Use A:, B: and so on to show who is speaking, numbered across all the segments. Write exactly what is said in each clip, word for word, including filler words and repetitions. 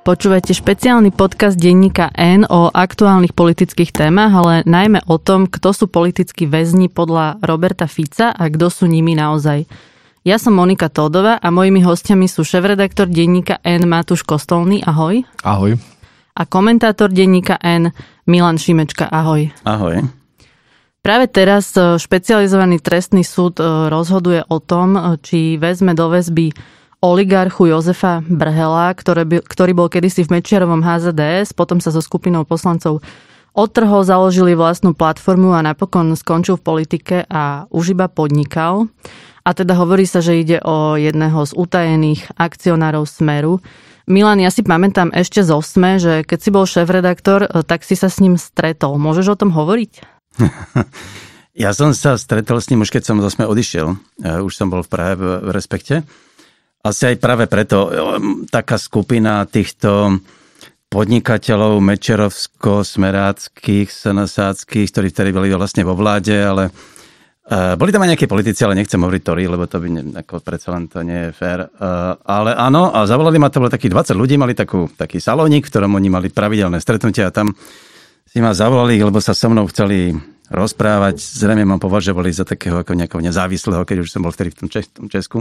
A: Počúvate špeciálny podcast denníka N o aktuálnych politických témach, ale najmä o tom, kto sú politickí väzni podľa Roberta Fica a kto sú nimi naozaj. Ja som Monika Tódová a mojimi hostiami sú šéfredaktor denníka N Matúš Kostolný, ahoj.
B: Ahoj.
A: A komentátor denníka N Milan Šimečka, ahoj.
C: Ahoj.
A: Práve teraz špecializovaný trestný súd rozhoduje o tom, či vezme do väzby oligarchu Jozefa Brhela, ktorý, by, ktorý bol kedysi v Mečiarovom há zet dé es, potom sa so skupinou poslancov odtrhol, založili vlastnú platformu a napokon skončil v politike a už iba podnikal. A teda hovorí sa, že ide o jedného z utajených akcionárov Smeru. Milan, ja si pamätám ešte zo es em e, že keď si bol šéfredaktor, tak si sa s ním stretol. Môžeš o tom hovoriť?
C: Ja som sa stretol s ním už keď som zo es em e odišiel. Už som bol v Prahe v Respekte. Asi aj práve preto taká skupina týchto podnikateľov mečerovsko-smeráckých, senesáckých, ktorí vtedy boli vlastne vo vláde, ale uh, boli tam aj nejaké politici, ale nechcem hovoriť Tori, lebo to by ne, ako predsa len to nie je fér. Uh, ale áno, a zavolali ma, to bolo takých dvadsať ľudí, mali takú, taký salónik, v ktorom oni mali pravidelné stretnutia a tam si ma zavolali, lebo sa so mnou chceli rozprávať. Zrejme ma považovali za takého ako nejakého nezávislého, keď už som bol vtedy v tom, Čes- tom Česku.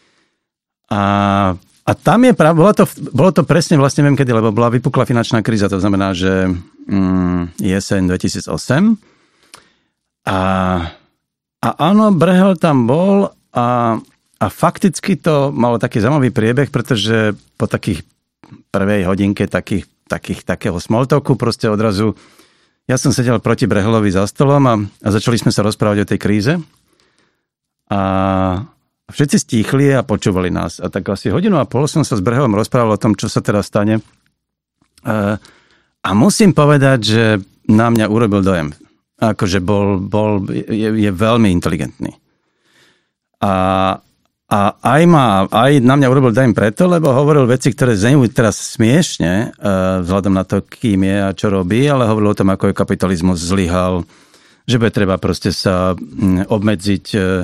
C: A, a tam je práve, bolo to, bolo to presne vlastne, neviem kedy, lebo bola vypukla finančná kríza, to znamená, že mm, jeseň dvetisícosem. A, a áno, Brhel tam bol a, a fakticky to malo taký zaujímavý priebeh, pretože po takých prvej hodinke takých, takých, takého smalltalku proste odrazu, ja som sedel proti Brhelovi za stolom a, a začali sme sa rozprávať o tej kríze. A všetci stíchli a počúvali nás. A tak asi hodinu a pol som sa s Brhelom rozprával o tom, čo sa teraz stane. A musím povedať, že na mňa urobil dojem. Akože bol, bol, je, je veľmi inteligentný. A, a aj, ma, aj na mňa urobil dojem preto, lebo hovoril veci, ktoré znejú teraz smiešne, vzhľadom na to, kým je a čo robí, ale hovoril o tom, ako je kapitalizmus zlyhal, že bude treba proste sa obmedziť,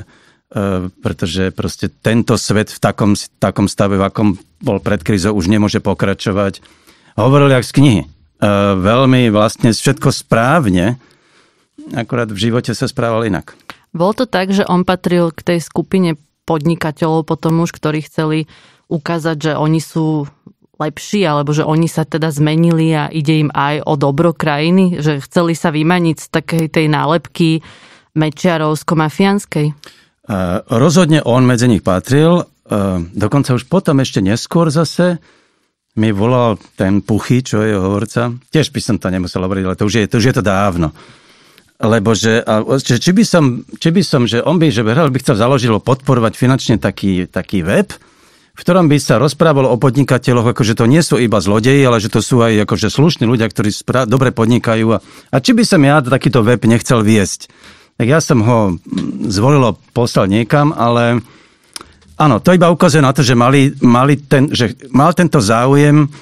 C: pretože proste tento svet v takom, takom stave, v akom bol pred krízou, už nemôže pokračovať. Hovoril jak z knihy. Veľmi vlastne všetko správne, akurát v živote sa správal inak.
A: Bol to tak, že on patril k tej skupine podnikateľov potom už, ktorí chceli ukázať, že oni sú lepší, alebo že oni sa teda zmenili a ide im aj o dobro krajiny, že chceli sa vymaniť z takej tej nálepky mečiarovsko-mafiánskej?
C: Uh, rozhodne on medzi nich patril. Uh, dokonca už potom ešte neskôr zase mi volal ten Puchy, čo je hovorca. Tiež by som to nemusel hovoriť, ale to už je to, už je to dávno. Lebo že, že či by som, či by som, že on by, že Brhel by chcel založiť, podporovať finančne taký, taký web, v ktorom by sa rozprávalo o podnikateľoch, akože to nie sú iba zlodeji, ale že to sú aj akože slušní ľudia, ktorí spra- dobre podnikajú. A, a či by som ja takýto web nechcel viesť. Tak ja som ho zvolil, poslal niekam, ale áno, to iba ukazuje na to, že, mali, mali ten, že mal tento záujem e,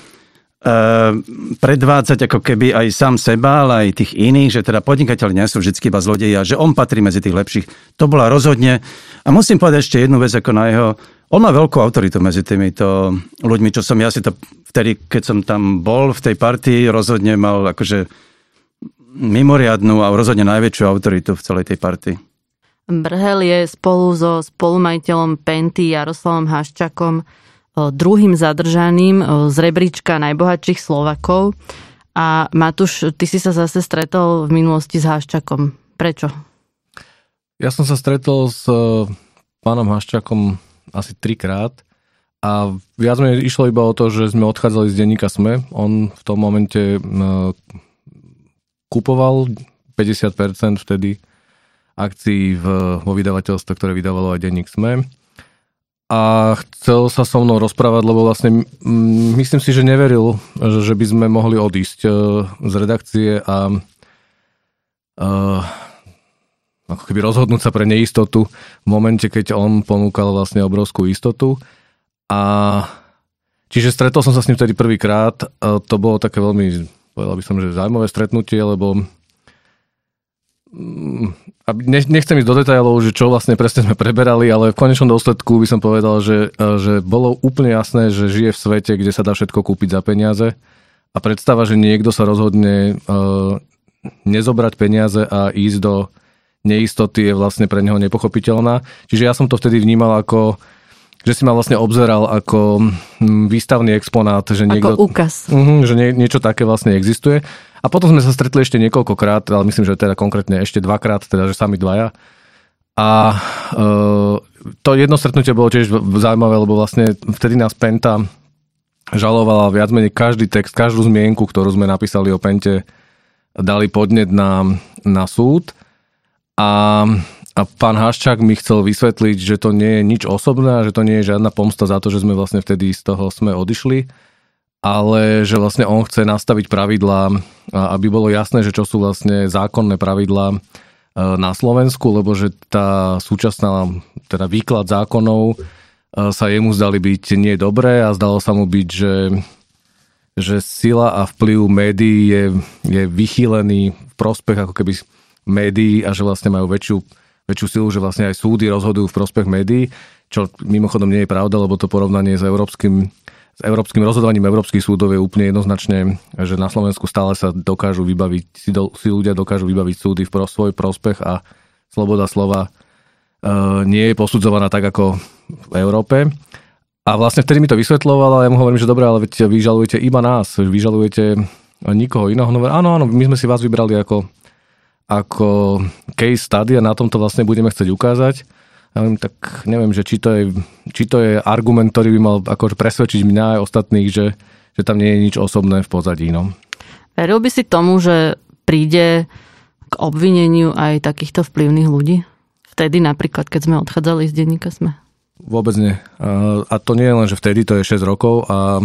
C: predvádzať ako keby aj sám seba, ale aj tých iných, že teda podnikateľi nie sú vždy iba zlodeji a že on patrí medzi tých lepších. To bola rozhodne. A musím povedať ešte jednu vec ako na jeho. On má veľkú autoritu medzi týmito ľuďmi, čo som ja si to vtedy, keď som tam bol v tej partii, rozhodne mal akože mimoriadnu a rozhodne najväčšiu autoritu v celej tej partii.
A: Brhel je spolu so spolumajiteľom Penty Jaroslavom Haščakom druhým zadržaným z rebríčka najbohatších Slovakov. A Matúš, ty si sa zase stretol v minulosti s Haščakom. Prečo?
B: Ja som sa stretol s pánom Haščakom asi trikrát a viac menej išlo iba o to, že sme odchádzali z denníka es em e. On v tom momente kupoval päťdesiat percent vtedy akcií v, vo vydavateľstve, ktoré vydávalo aj denník es em e. A chcel sa so mnou rozprávať, lebo vlastne m, myslím si, že neveril, že, že by sme mohli odísť uh, z redakcie a uh, ako keby rozhodnúť sa pre neistotu v momente, keď on ponúkal vlastne obrovskú istotu. A čiže stretol som sa s ním vtedy prvýkrát. Uh, to bolo také veľmi, povedal by som, že zaujímavé stretnutie, lebo nechcem ísť do detailov, že čo vlastne presne sme preberali, ale v konečnom dôsledku by som povedal, že, že bolo úplne jasné, že žije v svete, kde sa dá všetko kúpiť za peniaze a predstava, že niekto sa rozhodne uh, nezobrať peniaze a ísť do neistoty je vlastne pre neho nepochopiteľná. Čiže ja som to vtedy vnímal ako, že si ma vlastne obzeral ako výstavný exponát. Že niekto,
A: ako úkaz.
B: Uh, že nie, niečo také vlastne existuje. A potom sme sa stretli ešte niekoľkokrát, ale myslím, že teda konkrétne ešte dvakrát, teda že sami dvaja. A e, to jedno stretnutie bolo tiež zaujímavé, lebo vlastne vtedy nás Penta žalovala viac menej každý text, každú zmienku, ktorú sme napísali o Pente, dali podnet na, na súd. A, a pán Haščák mi chcel vysvetliť, že to nie je nič osobné a že to nie je žiadna pomsta za to, že sme vlastne vtedy z toho sme odišli. Ale že vlastne on chce nastaviť pravidlá, aby bolo jasné, že čo sú vlastne zákonné pravidlá na Slovensku, lebo že tá súčasná teda výklad zákonov sa jemu zdali byť nie dobré a zdalo sa mu byť, že, že sila a vplyv médií je, je vychýlený v prospech ako keby médií a že vlastne majú väčšiu, väčšiu silu, že vlastne aj súdy rozhodujú v prospech médií, čo mimochodom nie je pravda, lebo to porovnanie s európskym S európskym rozhodovaním európskych súdov je úplne jednoznačne, že na Slovensku stále sa dokážu vybaviť, si, do, si ľudia dokážu vybaviť súdy v pro, svoj prospech a sloboda slova e, nie je posudzovaná tak ako v Európe. A vlastne vtedy mi to vysvetľoval a ja mu hovorím, že dobré, ale veď vy žalujete iba nás, vy žalujete nikoho iného. Hovorím, áno, áno, my sme si vás vybrali ako, ako case study a na tom to vlastne budeme chcieť ukázať. Ja viem, tak neviem, že či to je, či to je argument, ktorý by mal akože presvedčiť mňa aj ostatných, že, že tam nie je nič osobné v pozadí. No.
A: Veril by si tomu, že príde k obvineniu aj takýchto vplyvných ľudí? Vtedy napríklad, keď sme odchádzali z denníka SME?
B: Vôbec nie. A to nie je len, že vtedy, to je šesť rokov, a,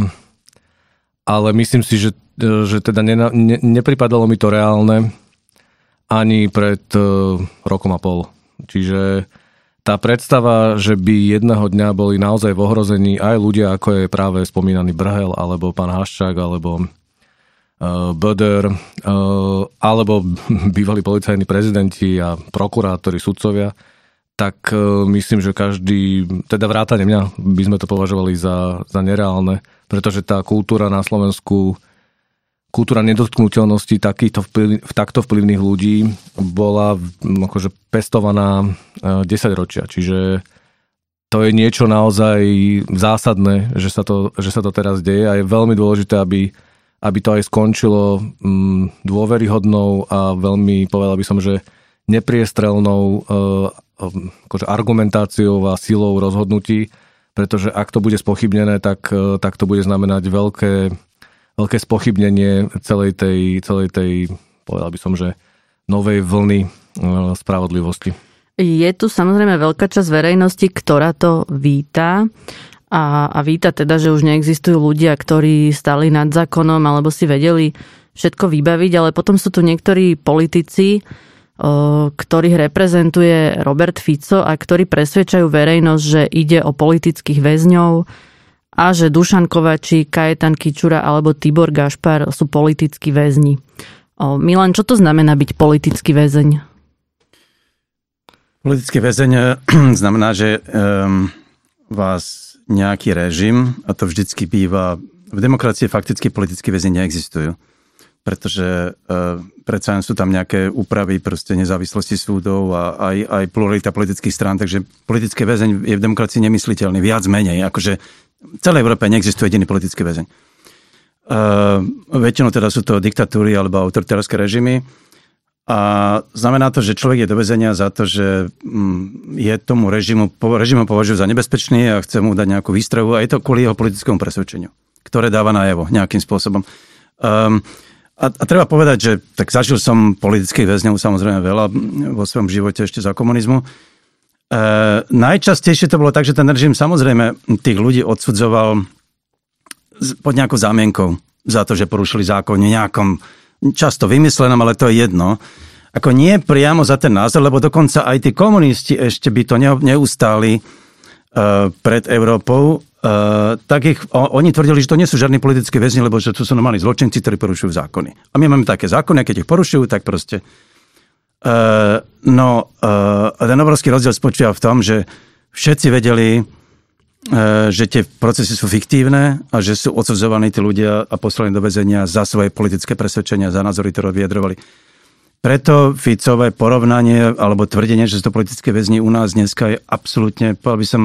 B: ale myslím si, že, že teda ne, ne, nepripadalo mi to reálne ani pred rokom a pol. Čiže tá predstava, že by jedného dňa boli naozaj v ohrození aj ľudia, ako je práve spomínaný Brhel, alebo pán Haščák, alebo uh, Böder, uh, alebo bývalí policajní prezidenti a prokurátori, sudcovia, tak uh, myslím, že každý, teda vrátane mňa, by sme to považovali za, za nereálne, pretože tá kultúra na Slovensku, kultúra nedotknuteľnosti takýchto vplyv, takto vplyvných ľudí bola akože pestovaná desaťročia. Čiže to je niečo naozaj zásadné, že sa to, že sa to teraz deje a je veľmi dôležité, aby, aby to aj skončilo dôveryhodnou a veľmi, povedal by som, že nepriestrelnou akože argumentáciou a silou rozhodnutí, pretože ak to bude spochybnené, tak, tak to bude znamenať veľké veľké spochybnenie celej tej, celej tej, povedal by som, že novej vlny spravodlivosti.
A: Je tu samozrejme veľká časť verejnosti, ktorá to víta a, a víta teda, že už neexistujú ľudia, ktorí stáli nad zákonom alebo si vedeli všetko vybaviť, ale potom sú tu niektorí politici, ktorých reprezentuje Robert Fico a ktorí presvedčajú verejnosť, že ide o politických väzňov a že Dušan Kovačík, Kajetan Kičura alebo Tibor Gašpar sú politickí väzni. Milan, čo to znamená byť politický väzeň?
C: Politický väzeň znamená, že um, vás nejaký režim, a to vždycky býva, v demokracii fakticky politickí väzni neexistujú, pretože uh, predsa sú tam nejaké úpravy proste nezávislosti súdov a aj, aj pluralita politických strán, takže politický väzeň je v demokracii nemysliteľný, viac menej, akože v celej Európe neexistuje jediný politický väzeň. Uh, väčšinou teda sú to diktatúry alebo autoritárske režimy a znamená to, že človek je do väzenia za to, že um, je tomu režimu, režimu považujú za nebezpečný a chce mu dať nejakú výstrahu a je to kvôli jeho politickému presvedčeniu, ktoré dáva najavo nejakým spôsobom. Um, a, a treba povedať, že tak zažil som politických väzňov samozrejme veľa vo svojom živote ešte za komunizmu. Uh, najčastejšie to bolo tak, že ten režim samozrejme tých ľudí odsudzoval pod nejakou zámienkou za to, že porušili zákon nejakom často vymyslenom, ale to je jedno. Ako nie priamo za ten názor, lebo dokonca aj tí komunisti ešte by to neustáli uh, pred Európou, uh, tak ich, o, oni tvrdili, že to nie sú žiadni politickí väzni, lebo že to sú normálni zločinci, ktorí porušujú zákony. A my máme také zákony, a keď ich porušujú, tak proste Uh, no, uh, ten obrovský rozdiel spočíva v tom, že všetci vedeli, uh, že tie procesy sú fiktívne a že sú odsudzovaní tí ľudia a poslaní do väzenia za svoje politické presvedčenia, za názory, ktoré vyjadrovali. Preto Ficové porovnanie alebo tvrdenie, že sú to politické väzni u nás dneska je absolútne, povedal by som,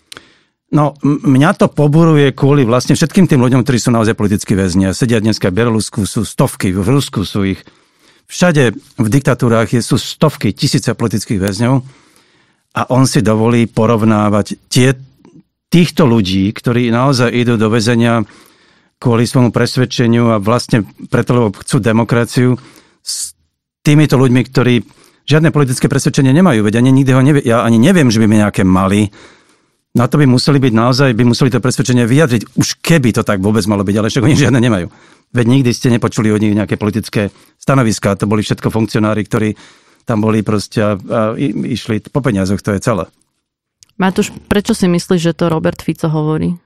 C: no mňa to poburuje kvôli vlastne všetkým tým ľuďom, ktorí sú naozaj politickí väzni. Sedia dneska v Bielorusku, sú stovky, v Rusku sú ich. Všade v diktatúrách sú stovky, tisíce politických väzňov a on si dovolí porovnávať tie, týchto ľudí, ktorí naozaj idú do väzenia kvôli svojmu presvedčeniu a vlastne preto, lebo chcú demokraciu, s týmito ľuďmi, ktorí žiadne politické presvedčenie nemajú. Veď ani nikdy ho nevie, ja ani neviem, že by mi nejaké mali. Na to by museli byť naozaj, by museli to presvedčenie vyjadriť, už keby to tak vôbec malo byť, ale však oni žiadne nemajú. Veď nikdy ste nepočuli od nich nejaké politické stanoviská, to boli všetko funkcionári, ktorí tam boli proste a, a išli po peniazoch, to je celé.
A: Matúš, prečo si myslíš, že to Robert Fico hovorí?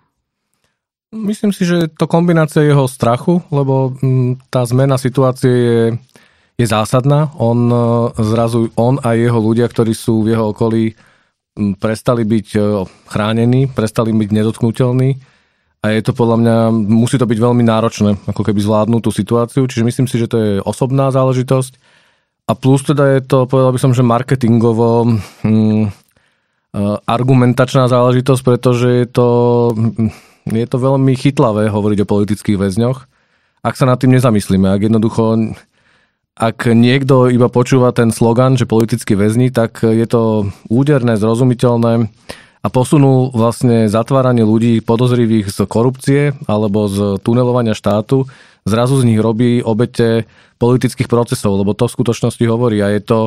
B: Myslím si, že to kombinácia jeho strachu, lebo tá zmena situácie je, je zásadná. On zrazu, on a jeho ľudia, ktorí sú v jeho okolí, prestali byť chránení, prestali byť nedotknutelní. A je to podľa mňa, musí to byť veľmi náročné, ako keby zvládnuť tú situáciu. Čiže myslím si, že to je osobná záležitosť. A plus teda je to, povedal by som, že marketingovo hm, argumentačná záležitosť, pretože je to, je to veľmi chytlavé hovoriť o politických väzňoch. Ak sa nad tým nezamyslíme, ak jednoducho, ak niekto iba počúva ten slogan, že politickí väzni, tak je to úderné, zrozumiteľné a posunú vlastne zatváranie ľudí podozrivých z korupcie alebo z tunelovania štátu, zrazu z nich robí obete politických procesov, lebo to v skutočnosti hovorí a je to,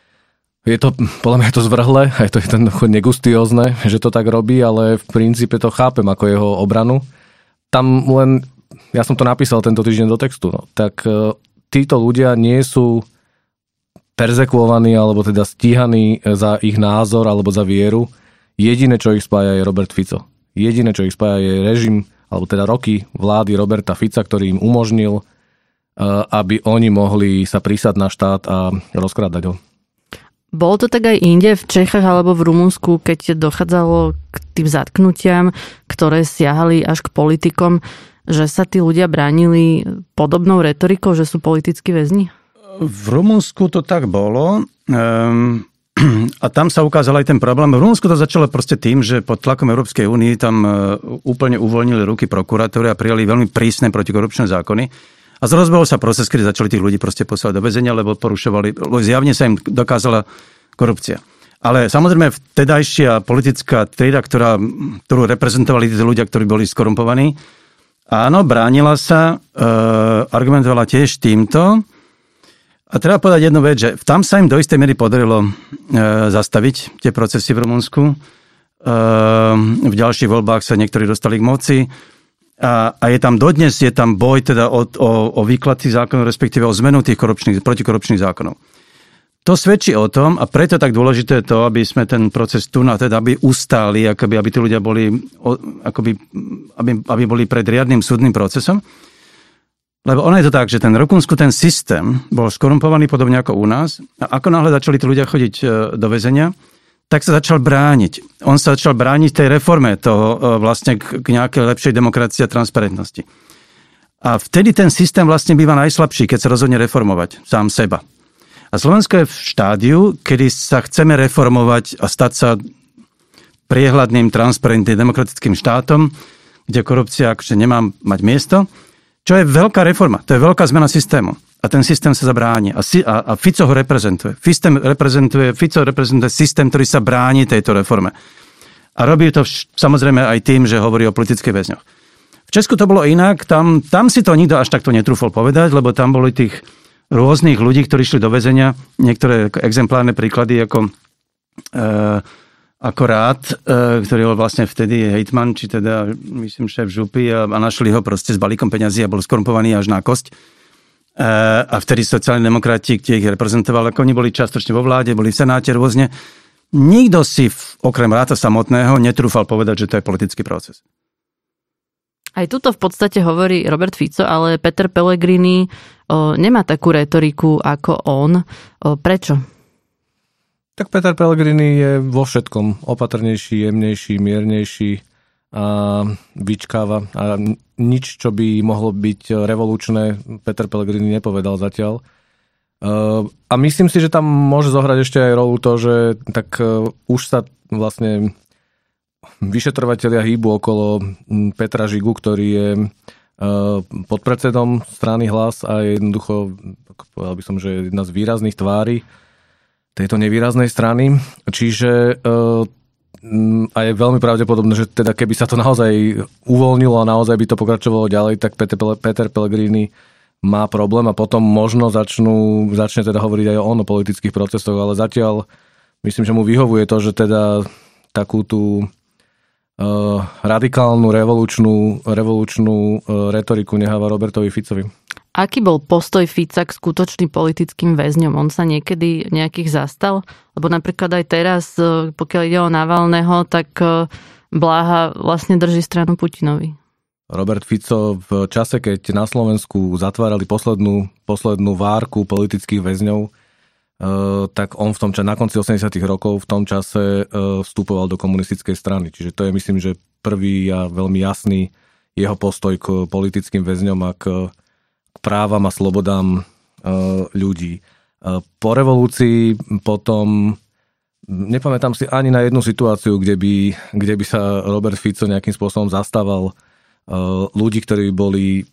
B: je to podľa mňa je to zvrhle, aj to je ten negustiózne, že to tak robí, ale v princípe to chápem ako jeho obranu. Tam len, ja som to napísal tento týždeň do textu, no, tak títo ľudia nie sú perzekuovaní alebo teda stíhaní za ich názor alebo za vieru. Jediné, čo ich spája, je Robert Fico. Jediné, čo ich spája, je režim, alebo teda roky vlády Roberta Fica, ktorý im umožnil, aby oni mohli sa prísať na štát a rozkrádať ho.
A: Bolo to tak aj inde, v Čechách alebo v Rumunsku, keď dochádzalo k tým zatknutiam, ktoré siahali až k politikom, že sa tí ľudia bránili podobnou retorikou, že sú politickí väzni?
C: V Rumunsku to tak bolo. Um... A tam sa ukázal aj ten problém. V Rumunsku to začalo proste tým, že pod tlakom Európskej únie tam úplne uvoľnili ruky prokuratúry a prijali veľmi prísne protikorupčné zákony. A zrozbehol sa proces, kedy začali tých ľudí proste posielať do väzenia, lebo porušovali, lebo zjavne sa im dokázala korupcia. Ale samozrejme vtedajšia politická trieda, ktorá, ktorú reprezentovali tí ľudia, ktorí boli skorumpovaní, áno, bránila sa, e, argumentovala tiež týmto. A treba povedať jednu vec, že tam sa im do istej miery podarilo e, zastaviť tie procesy v Rumunsku. E, v ďalších voľbách sa niektorí dostali k moci. A, a je tam dodnes, je tam boj teda o, o, o výklad tých zákonov, respektíve o zmenu tých korupčných, protikorupčných zákonov. To svedčí o tom, a preto tak dôležité je to, aby sme ten proces tu na teda, aby ustáli, akoby, aby tí ľudia boli, akoby, aby, aby boli pred riadnym súdnym procesom. Lebo ono je to tak, že ten Rumunsku, ten systém bol skorumpovaný podobne ako u nás a ako náhle začali tí ľudia chodiť do väzenia, tak sa začal brániť. On sa začal brániť tej reforme toho vlastne k nejakej lepšej demokracii a transparentnosti. A vtedy ten systém vlastne býva najslabší, keď sa rozhodne reformovať sám seba. A Slovensko je v štádiu, kedy sa chceme reformovať a stať sa priehľadným, transparentným, demokratickým štátom, kde korupcia akože nemá mať miesto. Čo je veľká reforma, to je veľká zmena systému. A ten systém sa zabráni. A, si, a, a Fico ho reprezentuje. Fico reprezentuje. Fico reprezentuje systém, ktorý sa bráni tejto reforme. A robí to vš- samozrejme aj tým, že hovorí o politických väzňoch. V Česku to bolo inak. Tam, tam si to nikto až takto netrúfol povedať, lebo tam boli tých rôznych ľudí, ktorí šli do väzenia. Niektoré exemplárne príklady ako... E, ako Rád, ktorý bol vlastne vtedy hejtman, či teda, myslím, šéf župy a, a našli ho proste s balíkom peňazí a bol skorumpovaný až na kosť. A vtedy sociálni demokrati, kde ich reprezentoval, ako oni boli častočne vo vláde, boli v senáte rôzne. Nikto si, okrem Ráda samotného, netrúfal povedať, že to je politický proces.
A: Aj tuto v podstate hovorí Robert Fico, ale Peter Pellegrini o, nemá takú retoriku ako on. O, prečo?
B: Tak Peter Pellegrini je vo všetkom opatrnejší, jemnejší, miernejší a vyčkáva. A nič, čo by mohlo byť revolučné, Peter Pellegrini nepovedal zatiaľ. A myslím si, že tam môže zohrať ešte aj rolu to, že tak už sa vlastne vyšetrovatelia hýbu okolo Petra Žigu, ktorý je podpredsedom strany Hlas a je jednoducho, povedal by som, že jedna z výrazných tvári tejto nevýraznej strany. Čiže a je veľmi pravdepodobné, že teda keby sa to naozaj uvoľnilo a naozaj by to pokračovalo ďalej, tak Peter, Peter Pellegrini má problém a potom možno začnú, začne teda hovoriť aj on o politických procesoch, ale zatiaľ myslím, že mu vyhovuje to, že teda takú tú uh, radikálnu, revolučnú, revolučnú uh, retoriku neháva Robertovi Ficovi.
A: Aký bol postoj Fica k skutočným politickým väzňom? On sa niekedy nejakých zastal? Lebo napríklad aj teraz, pokiaľ ide o Navalného, tak Bláha vlastne drží stranu Putinovi.
B: Robert Fico v čase, keď na Slovensku zatvárali poslednú, poslednú várku politických väzňov, tak on v tom čase, na konci osemdesiatych rokov v tom čase vstupoval do komunistickej strany. Čiže to je, myslím, že prvý a veľmi jasný jeho postoj k politickým väzňom a k právam a slobodám ľudí. Po revolúcii potom nepamätám si ani na jednu situáciu, kde by, kde by sa Robert Fico nejakým spôsobom zastával ľudí, ktorí boli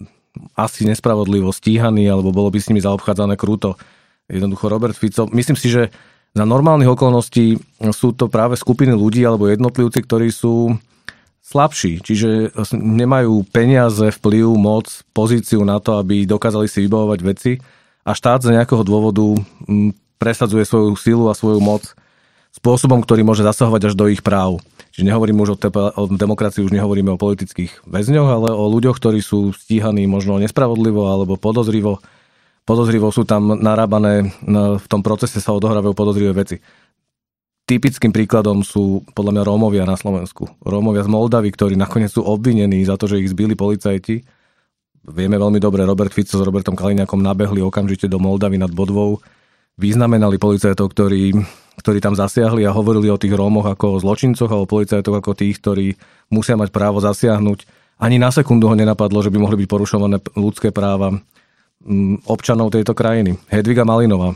B: asi nespravodlivo stíhaní alebo bolo by s nimi zaobchádzané krúto. Jednoducho Robert Fico, myslím si, že za normálnych okolností sú to práve skupiny ľudí alebo jednotlivci, ktorí sú slabší, čiže nemajú peniaze, vplyv, moc, pozíciu na to, aby dokázali si vybavovať veci a štát z nejakého dôvodu presadzuje svoju silu a svoju moc spôsobom, ktorý môže zasahovať až do ich práv. Čiže nehovorím už o, te- o demokracii, už nehovoríme o politických väzňoch, ale o ľuďoch, ktorí sú stíhaní možno nespravodlivo alebo podozrivo. Podozrivo sú tam narábané, v tom procese sa odohrávajú podozrivé veci. Typickým príkladom sú podľa mňa Rómovia na Slovensku. Rómovia z Moldavy, ktorí nakoniec sú obvinení za to, že ich zbili policajti. Vieme veľmi dobre, Robert Fico s Robertom Kaliňákom nabehli okamžite do Moldavy nad Bodvou. Vyznamenali policajtov, ktorí, ktorí tam zasiahli a hovorili o tých Rómoch ako o zločincoch a o policajtoch ako tých, ktorí musia mať právo zasiahnuť. Ani na sekundu ho nenapadlo, že by mohli byť porušované ľudské práva občanov tejto krajiny. Hedviga Malinová.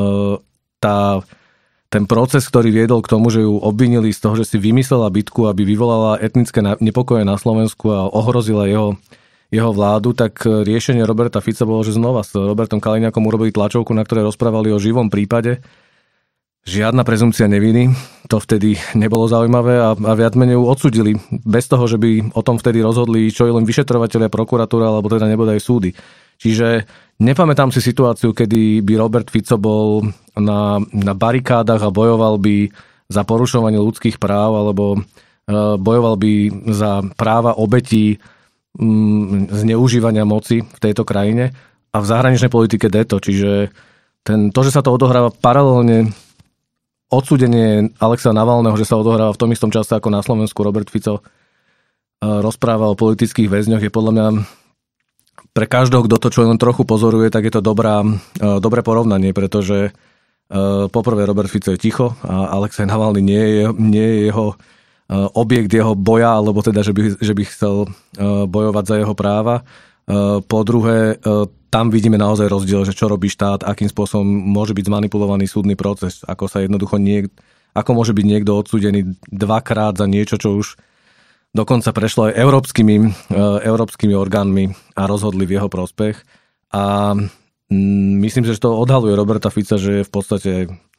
B: Tá, ten proces, ktorý viedol k tomu, že ju obvinili z toho, že si vymyslela bitku, aby vyvolala etnické nepokoje na Slovensku a ohrozila jeho jeho vládu, tak riešenie Roberta Fica bolo, že znova s Robertom Kaliňákom urobili tlačovku, na ktorej rozprávali o živom prípade. Žiadna prezumcia neviny, to vtedy nebolo zaujímavé a, a viac menej ju odsudili, bez toho, že by o tom vtedy rozhodli čo je len vyšetrovateľia, prokuratúra, alebo teda nebodaj súdy. Čiže nepamätám si situáciu, kedy by Robert Fico bol na, na barikádach a bojoval by za porušovanie ľudských práv, alebo uh, bojoval by za práva obetí zneužívania moci v tejto krajine a v zahraničnej politike deto. Čiže ten, to, že sa to odohráva paralelne odsúdenie Alexa Navalného, že sa odohráva v tom istom čase ako na Slovensku Robert Fico rozpráva o politických väzňoch, je podľa mňa pre každého, kto to čo len trochu pozoruje, tak je to dobrá, dobré porovnanie, pretože poprvé Robert Fico je ticho a Alexej Navalny nie je, nie je jeho objekt jeho boja, alebo teda, že by, že by chcel bojovať za jeho práva. Po druhé, tam vidíme naozaj rozdiel, že čo robí štát, akým spôsobom môže byť zmanipulovaný súdny proces, ako sa jednoducho niek- ako môže byť niekto odsúdený dvakrát za niečo, čo už dokonca prešlo aj európskymi, európskymi orgánmi a rozhodli v jeho prospech. A myslím si, že to odhaluje Roberta Fica, že je v podstate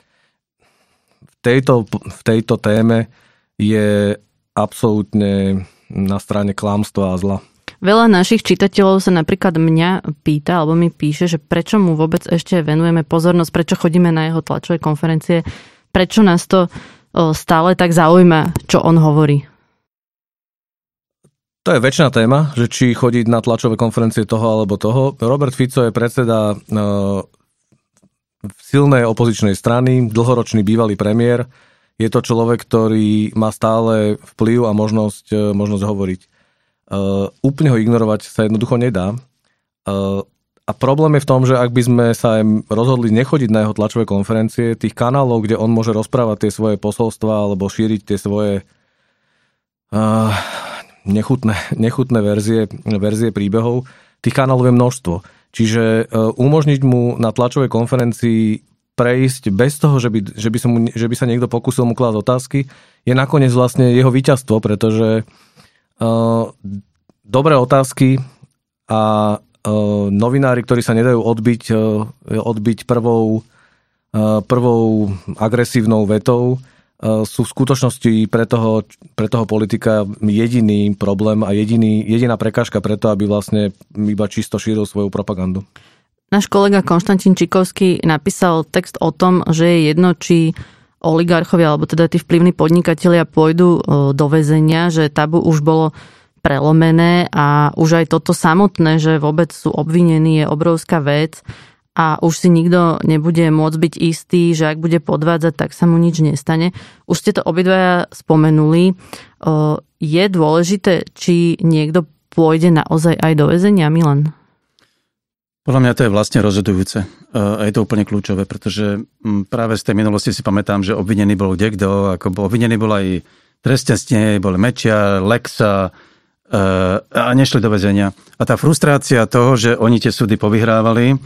B: v tejto, v tejto téme je absolútne na strane klamstva a zla.
A: Veľa našich čitateľov sa napríklad mňa pýta, alebo mi píše, že prečo mu vôbec ešte venujeme pozornosť, prečo chodíme na jeho tlačové konferencie, prečo nás to stále tak zaujíma, čo on hovorí.
B: To je väčšiná téma, že či chodiť na tlačové konferencie toho alebo toho. Robert Fico je predseda silnej opozičnej strany, dlhoročný bývalý premiér. Je to človek, ktorý má stále vplyv a možnosť, možnosť hovoriť. úplne ho ignorovať sa jednoducho nedá. Uh, a problém je v tom, že ak by sme sa rozhodli nechodiť na jeho tlačové konferencie, tých kanálov, kde on môže rozprávať tie svoje posolstvá alebo šíriť tie svoje uh, nechutné, nechutné verzie, verzie príbehov, tých kanálov je množstvo. Čiže uh, umožniť mu na tlačovej konferencii prejsť bez toho, že by, že by, som mu, že by sa niekto pokúsil mu klásť otázky, je nakoniec vlastne jeho víťazstvo, pretože uh, dobré otázky a novinári, ktorí sa nedajú odbiť, odbiť prvou, prvou agresívnou vetou, sú v skutočnosti pre toho, pre toho politika jediný problém a jediný, jediná prekážka preto, aby vlastne iba čisto šíril svoju propagandu.
A: Náš kolega Konštantín Čikovský napísal text o tom, že je jedno, či oligarchovia, alebo teda tí vplyvní podnikatelia pôjdu do väzenia, že tabu už bolo prelomené a už aj toto samotné, že vôbec sú obvinení, je obrovská vec a už si nikto nebude môcť byť istý, že ak bude podvádzať, tak sa mu nič nestane. Už ste to obidvaja spomenuli. Je dôležité, či niekto pôjde naozaj aj do väzenia, Milan?
C: Podľa mňa to je vlastne rozhodujúce. A je to úplne kľúčové, pretože práve z tej minulosti si pamätám, že obvinený bol kdekto, ako bol obvinený bol aj trestne, bol Mečiar, Lexa, a nešli do väzenia. A tá frustrácia toho, že oni tie súdy povyhrávali,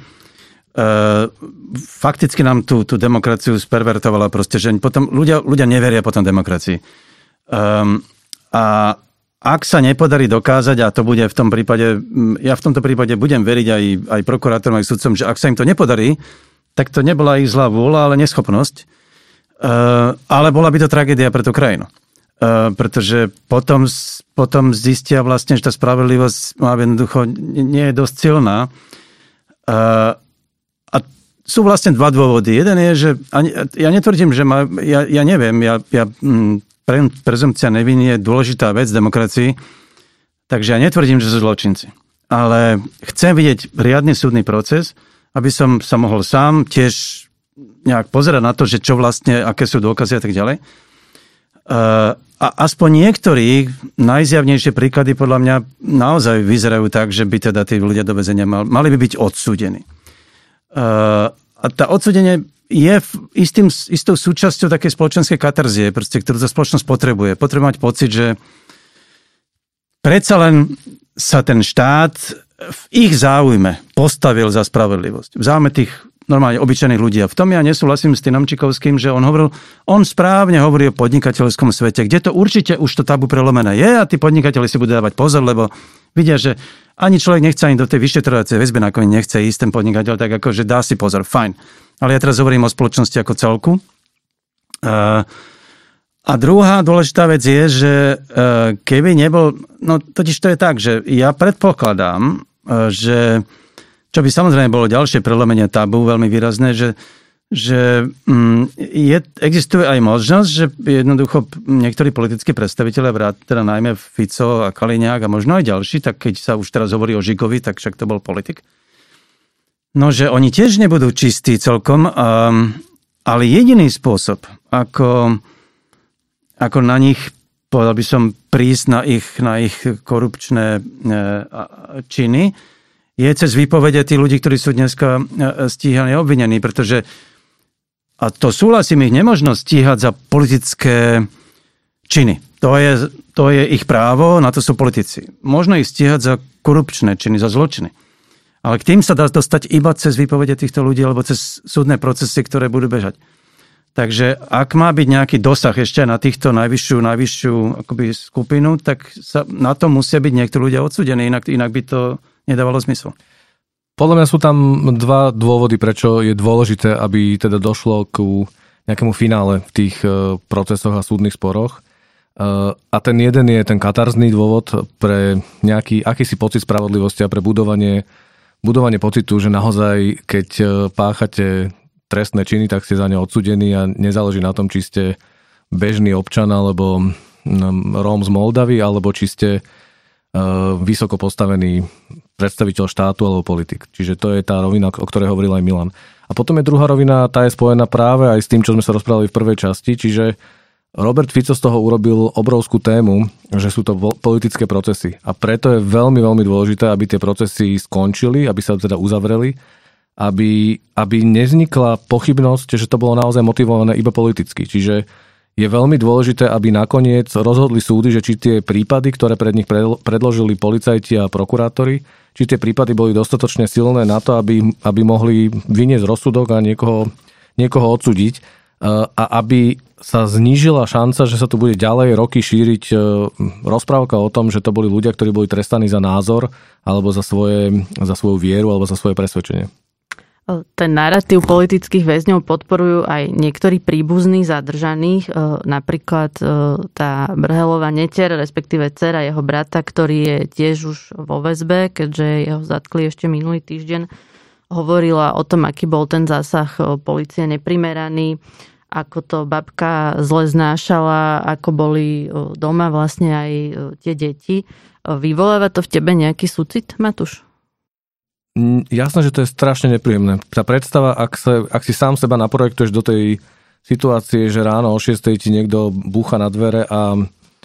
C: fakticky nám tú, tú demokraciu spervertovala proste, že potom ľudia, ľudia neveria potom demokracii. A ak sa nepodarí dokázať, a to bude v tom prípade, ja v tomto prípade budem veriť aj, aj prokurátorom, aj sudcom, že ak sa im to nepodarí, tak to nebola ich zlá vôľa, ale neschopnosť. Ale bola by to tragédia pre tú krajinu. Uh, pretože potom, potom zistia vlastne, že tá spravedlivosť jednoducho nie je dosť silná. Uh, a sú vlastne dva dôvody. Jeden je, že ani, ja netvrdím, že ma, ja, ja neviem, ja, ja, pre, prezumpcia neviny je dôležitá vec v demokracii, takže ja netvrdím, že sú zločinci. Ale chcem vidieť riadny súdny proces, aby som sa mohol sám tiež nejak pozerať na to, že čo vlastne, aké sú dôkazy a tak ďalej. Uh, a aspoň niektorí najzjavnejšie príklady podľa mňa naozaj vyzerajú tak, že by teda tí ľudia do väzenia mali, mali by byť odsúdení. Uh, a tá odsúdenie je istým, istou súčasťou takej spoločenskej katarzie, proste, ktorú tá spoločnosť potrebuje. Potrebuje mať pocit, že predsa len sa ten štát v ich záujme postavil za spravodlivosť. V záujme tých normálne obyčajných ľudí. A v tom ja nesúhlasím s Týnom Čikovským, že on hovoril, on správne hovorí o podnikateľskom svete, kde to určite už to tabu prelomené je a tí podnikatelia si budú dávať pozor, lebo vidia, že ani človek nechce ani do tej vyšetrovacej väzby, nakoniec nechce ísť ten podnikateľ, tak ako, že dá si pozor, fajn. Ale ja teraz hovorím o spoločnosti ako celku. A druhá dôležitá vec je, že keby nebol, no totiž to je tak, že ja predpokladám, že čo by samozrejme bolo ďalšie prelomenie tabu, veľmi výrazné, že, že je, existuje aj možnosť, že jednoducho niektorí politickí predstavitelia, teda najmä Fico a Kaliňák a možno aj ďalší, tak keď sa už teraz hovorí o Žigovi, tak však to bol politik. No, že oni tiež nebudú čistí celkom, ale jediný spôsob, ako, ako na nich, povedal by som, prísť na ich, na ich korupčné činy, je cez výpovede tých ľudí, ktorí sú dneska stíhaní a obvinení, pretože, a to súhlasím, ich nemožno stíhať za politické činy. To je, to je ich právo, na to sú politici. Možno ich stíhať za korupčné činy, za zločiny. Ale k tým sa dá dostať iba cez výpovede týchto ľudí alebo cez súdne procesy, ktoré budú bežať. Takže ak má byť nejaký dosah ešte na týchto najvyššiu, najvyššiu akoby skupinu, tak sa, na to musia byť niektorí ľudia odsúdení, inak, inak by to nedávalo zmysel.
B: Podľa mňa sú tam dva dôvody, prečo je dôležité, aby teda došlo ku nejakému finále v tých procesoch a súdnych sporoch. A ten jeden je ten katarzný dôvod pre nejaký akýsi pocit spravodlivosti a pre budovanie, budovanie pocitu, že naozaj, keď páchate trestné činy, tak ste za ne odsúdení a nezáleží na tom, či ste bežný občan alebo Róm z Moldavy, alebo či ste vysoko postavený predstaviteľ štátu alebo politik. Čiže to je tá rovina, o ktorej hovoril aj Milan. A potom je druhá rovina, tá je spojená práve aj s tým, čo sme sa rozprávali v prvej časti, čiže Robert Fico z toho urobil obrovskú tému, že sú to politické procesy. A preto je veľmi, veľmi dôležité, aby tie procesy skončili, aby sa teda uzavreli, aby, aby nevznikla pochybnosť, že to bolo naozaj motivované iba politicky. Čiže je veľmi dôležité, aby nakoniec rozhodli súdy, že či tie prípady, ktoré pred nich predložili policajti a prokurátori, či tie prípady boli dostatočne silné na to, aby, aby mohli vyniesť rozsudok a niekoho, niekoho odsúdiť. A aby sa znížila šanca, že sa tu bude ďalej roky šíriť rozprávka o tom, že to boli ľudia, ktorí boli trestaní za názor alebo za, svoje, za svoju vieru alebo za svoje presvedčenie.
A: Ten narratív politických väzňov podporujú aj niektorí príbuzní zadržaných, napríklad tá Brhelová netier, respektíve dcera jeho brata, ktorý je tiež už vo väzbe, keďže jeho zatkli ešte minulý týždeň. Hovorila o tom, aký bol ten zásah polície neprimeraný, ako to babka zle znášala, ako boli doma vlastne aj tie deti. Vyvoláva to v tebe nejaký súcit, Matúš?
B: Jasné, že to je strašne nepríjemné. Tá predstava, ak, sa, ak si sám seba naprojektuješ do tej situácie, že ráno o šiestej ti niekto búcha na dvere a,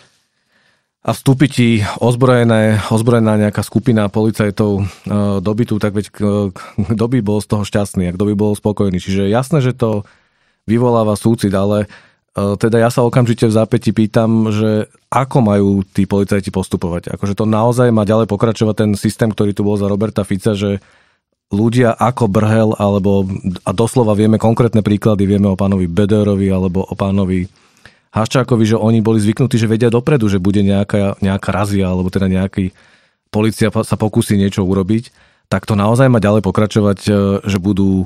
B: a vstúpi ti ozbrojené, ozbrojená nejaká skupina policajtov e, do bytu, tak veď kto by bol z toho šťastný a kto by bol spokojný. Čiže jasné, že to vyvoláva súcit, ale teda ja sa okamžite v zápäti pýtam, že ako majú tí policajti postupovať. Akože to naozaj má ďalej pokračovať ten systém, ktorý tu bol za Roberta Fica, že ľudia ako Brhel, alebo a doslova vieme konkrétne príklady, vieme o pánovi Bederovi alebo o pánovi Haščákovi, že oni boli zvyknutí, že vedia dopredu, že bude nejaká, nejaká razia, alebo teda nejaký polícia sa pokúsi niečo urobiť, tak to naozaj má ďalej pokračovať, že budú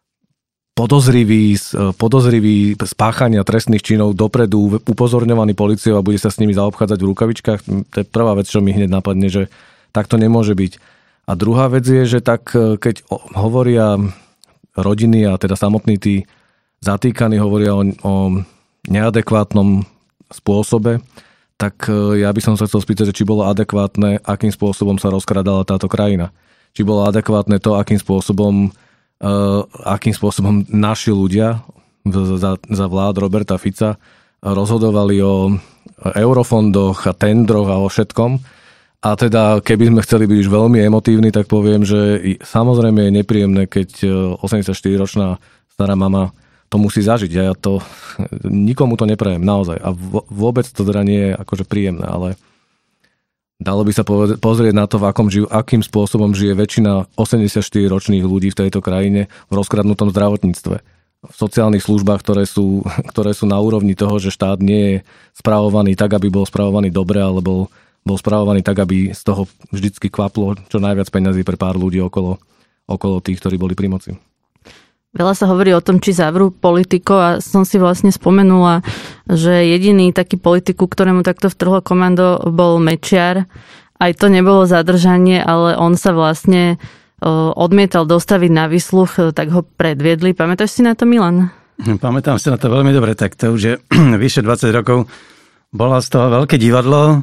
B: podozriví, podozriví spáchania trestných činov dopredu upozorňovaní políciou a bude sa s nimi zaobchádzať v rukavičkách. To je prvá vec, čo mi hneď napadne, že tak to nemôže byť. A druhá vec je, že tak keď hovoria rodiny a teda samotní tí zatýkaní hovoria o, o neadekvátnom spôsobe, tak ja by som sa chcel spýtať, či bolo adekvátne, akým spôsobom sa rozkradala táto krajina. Či bolo adekvátne to, akým spôsobom Uh, akým spôsobom naši ľudia za, za vlád Roberta Fica rozhodovali o eurofondoch a tendroch a o všetkom. A teda, keby sme chceli byť už veľmi emotívni, tak poviem, že samozrejme je nepríjemné, keď osemdesiatštyriročná stará mama to musí zažiť. Ja to nikomu to neprajem, naozaj. A vôbec to teda nie je akože príjemné, ale dalo by sa pozrieť na to, v akom žijú, akým spôsobom žije väčšina osemdesiatštyriročných ľudí v tejto krajine v rozkradnutom zdravotníctve. V sociálnych službách, ktoré sú, ktoré sú na úrovni toho, že štát nie je spravovaný tak, aby bol spravovaný dobre, ale bol, bol spravovaný tak, aby z toho vždycky kvaplo čo najviac peňazí pre pár ľudí okolo, okolo tých, ktorí boli pri moci.
A: Veľa sa hovorí o tom, či zavrú politikov a som si vlastne spomenula, že jediný taký politiku, ktorému takto vtrhlo komando, bol Mečiar. Aj to nebolo zadržanie, ale on sa vlastne odmietal dostaviť na výsluch, tak ho predviedli. Pamätáš si na to, Milan?
C: Pamätám si na to veľmi dobre, tak to už je vyše dvadsať rokov. Bola z toho veľké divadlo.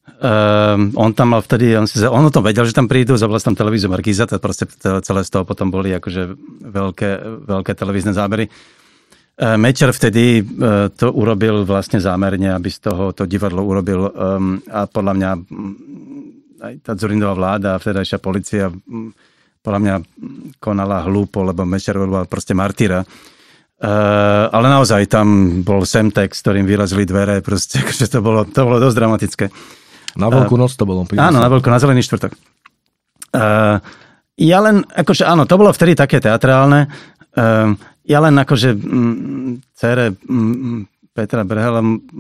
C: Um, on tam mal vtedy, on, si, on o tom vedel, že tam prídu, zavolal tam televíziu Markíza, to proste celé z toho potom boli akože veľké, veľké televízne zábery. Uh, Mečiar vtedy uh, to urobil vlastne zámerne, aby z toho to divadlo urobil um, a podľa mňa aj tá Dzurindová vláda a vtedajšia policia um, podľa mňa konala hlúpo, lebo Mečiar bol proste martýra. Uh, ale naozaj tam bol Semtex, ktorým vyrazili dvere, proste, akože to bolo, to bolo dosť dramatické.
B: Na Veľkú noc to bolo.
C: Áno, na Veľkú, na Zelený štvrtok. Uh, ja len, akože áno, to bolo vtedy také teatrálne. Uh, ja len akože m, dcere m, Petra Brhela,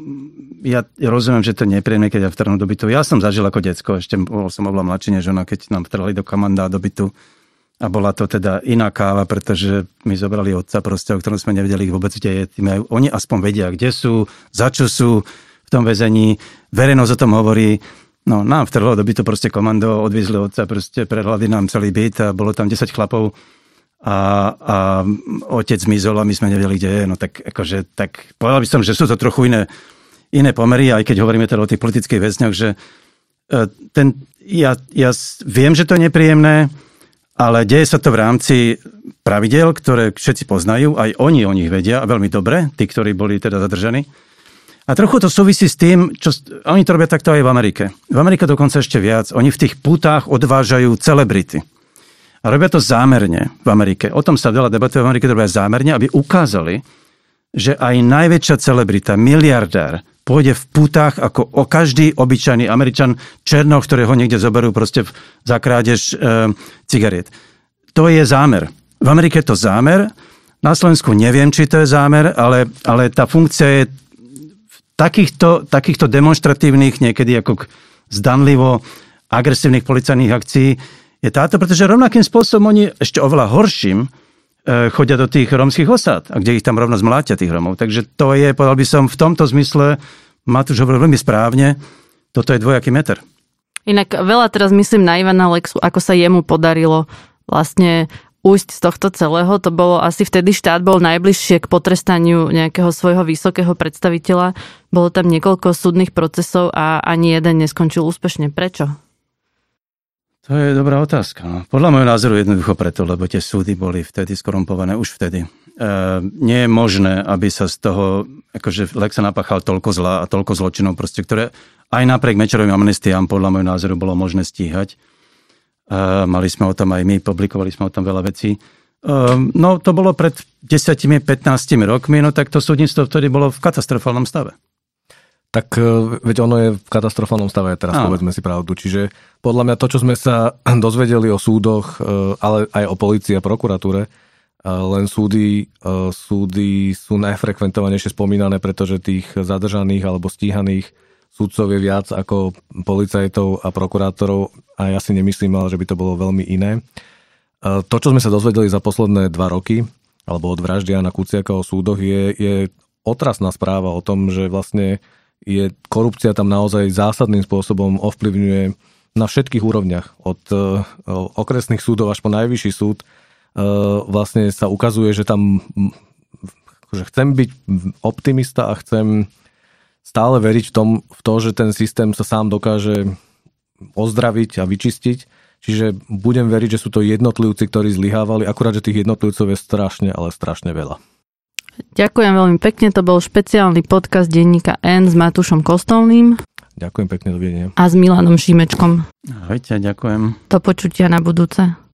C: ja rozumiem, že to je nepríjemné, keď ja vtrhnú do bytu. Ja som zažil ako decko, ešte bol som oveľa mladší než ona, keď nám vtrhli do komanda do bytu. A bola to teda iná káva, pretože mi zobrali otca proste, o ktorom sme nevedeli vôbec, kde je. Oni aspoň vedia, kde sú, za čo sú v tom väzení. Verejnosť o tom hovorí. No, nám vtrhlo do bytu proste komando, odviezli otca, proste prehľadli nám celý byt a bolo tam desať chlapov a, a otec zmizol a my sme nevedeli, kde je. No tak akože, tak povedal by som, že sú to trochu iné, iné pomery, aj keď hovoríme teda o tých politických väzňoch, že ten, ja, ja viem, že to je nepríjemné, ale deje sa to v rámci pravidel, ktoré všetci poznajú, aj oni o nich vedia veľmi dobre, tí, ktorí boli teda zadržaní. A trochu to súvisí s tým, čo oni to robia takto aj v Amerike. V Amerike dokonca ešte viac. Oni v tých putách odvážajú celebrity. A robia to zámerne v Amerike. O tom sa veľa debatuje v Amerike, to robia zámerne, aby ukázali, že aj najväčšia celebrita, miliardár, pôjde v putách ako o každý obyčajný Američan, černoch, ktorého niekde zoberú proste za krádež e, cigariet. To je zámer. V Amerike je to zámer. Na Slovensku neviem, či to je zámer, ale, ale tá funkcia je takýchto, takýchto demonstratívnych, niekedy ako zdanlivo agresívnych policajných akcií je táto, pretože rovnakým spôsobom oni ešte oveľa horším chodia do tých rómskych osád, a kde ich tam rovno zmlátia tých Rómov. Takže to je, povedal by som, v tomto zmysle, Matúš hovoril veľmi správne, toto je dvojaký meter.
A: Inak veľa teraz myslím na Ivana Lexu, ako sa jemu podarilo vlastne újsť z tohto celého. To bolo asi vtedy štát bol najbližšie k potrestaniu nejakého svojho vysokého predstaviteľa. Bolo tam niekoľko súdnych procesov a ani jeden neskončil úspešne. Prečo?
C: To je dobrá otázka. Podľa môjho názoru jednoducho preto, lebo tie súdy boli vtedy skorumpované, už vtedy. E, nie je možné, aby sa z toho, akože Lexa napáchal toľko zla a toľko zločinov, proste, ktoré aj napriek Mečiarovým amnestiám podľa môjho názoru bolo možné stíhať. E, mali sme o tom aj my, publikovali sme o tom veľa vecí. E, no to bolo pred desať až pätnásť rokmi, no tak to súdnictvo vtedy bolo v katastrofálnom stave.
B: Tak veď ono je v katastrofálnom stave teraz, Áno. povedzme si pravdu. Čiže podľa mňa to, čo sme sa dozvedeli o súdoch, ale aj o polícii a prokuratúre, len súdy, súdy sú najfrekventovanejšie spomínané, pretože tých zadržaných alebo stíhaných súdcov je viac ako policajtov a prokurátorov a ja si nemyslím, ale že by to bolo veľmi iné. To, čo sme sa dozvedeli za posledné dva roky, alebo od vraždy Jána Kuciaka o súdoch, je, je otrasná správa o tom, že vlastne je korupcia tam naozaj zásadným spôsobom ovplyvňuje na všetkých úrovniach. Od uh, okresných súdov až po najvyšší súd uh, vlastne sa ukazuje, že tam že chcem byť optimista a chcem stále veriť v, tom, v to, že ten systém sa sám dokáže ozdraviť a vyčistiť. Čiže budem veriť, že sú to jednotlivci, ktorí zlyhávali. Akurát, že tých jednotlivcov je strašne, ale strašne veľa.
A: Ďakujem veľmi pekne, to bol špeciálny podcast denníka N s Matúšom Kostolným.
B: Ďakujem pekne, dovidenia.
A: A s Milanom Šimečkom.
C: Ahojte, ďakujem.
A: Do počutia na budúce.